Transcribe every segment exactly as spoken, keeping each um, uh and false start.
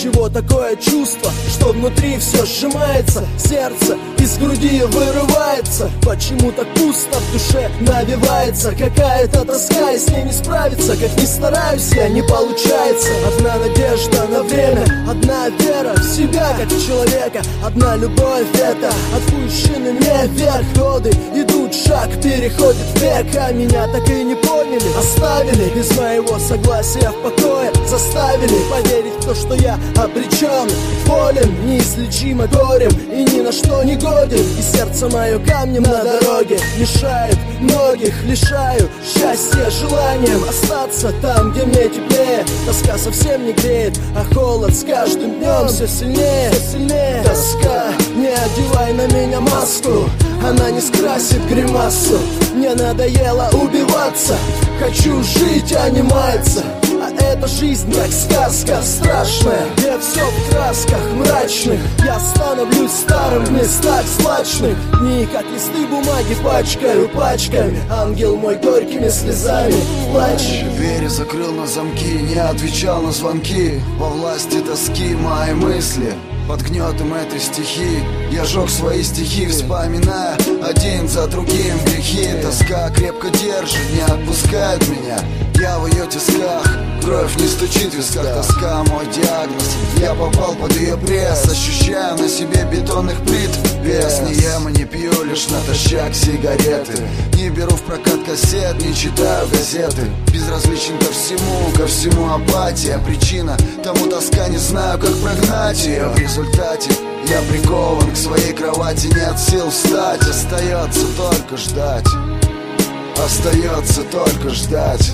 Отчего такое чувство, что внутри все сжимается, сердце из груди вырывается? Почему так пусто в душе навевается какая-то тоска, и с ней не справиться, как ни стараюсь я, не получается. Одна надежда на время, одна вера в себя, как в человека, одна любовь — это отпущенный мне вверх. Годы идут, шаг переходит в век, а меня так и не поняли, оставили без моего согласия в покое, заставили поверить в то, что я обречен, болен, неизлечимо горем и ни на что не годен. И сердце мое камнем на дороге мешает, многих лишаю счастья желанием остаться там, где мне теплее. Тоска совсем не греет, а холод с каждым днем все сильнее, все сильнее. Тоска, не одевай на меня маску, она не скрасит гримасу. Мне надоело убиваться, хочу жить, а не маяться. А эта жизнь как сказка страшная, где все в красках мрачных. Я становлюсь старым в местах злачных. Дни как листы бумаги пачкаю пачками. Ангел мой горькими слезами плачь. Двери закрыл на замки, не отвечал на звонки. Во власти тоски мои мысли, под гнетом этой стихии я жег свои стихи, вспоминая один за другим грехи. Тоска крепко держит, не отпускает меня, я в ее тисках, кровь не стучит в висках. Тоска мой диагноз, я попал под ее пресс, ощущая на себе бетонных плит вес. Не ем и не пью, лишь натощак сигареты, не беру в прокат кассет, не читаю газеты. Безразличен ко всему, ко всему апатия. Причина тому тоска, не знаю, как прогнать ее. В результате я прикован к своей кровати, нет сил встать. Остается только ждать, остается только ждать.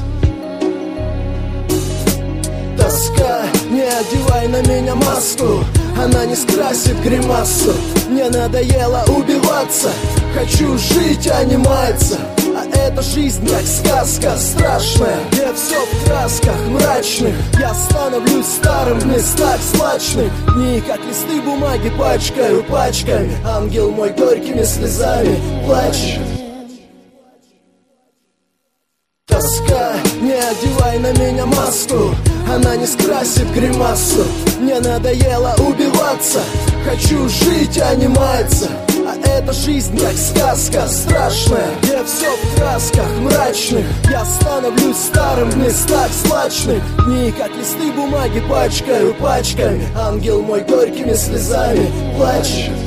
Тоска, не одевай на меня маску, она не скрасит гримасу. Мне надоело убиваться, хочу жить, а не маяться. А эта жизнь как сказка страшная, где все в красках мрачных. Я становлюсь старым в местах злачных. Дни как листы бумаги пачкаю пачками. Ангел мой горькими слезами плачь. Тоска, не одевай на меня маску, она не скрасит гримасу. Мне надоело убиваться, хочу жить, а не маяться. А эта жизнь как сказка страшная, где все в красках мрачных. Я становлюсь старым в местах злачных. Дни как листы бумаги пачкаю пачками. Ангел мой горькими слезами плачь.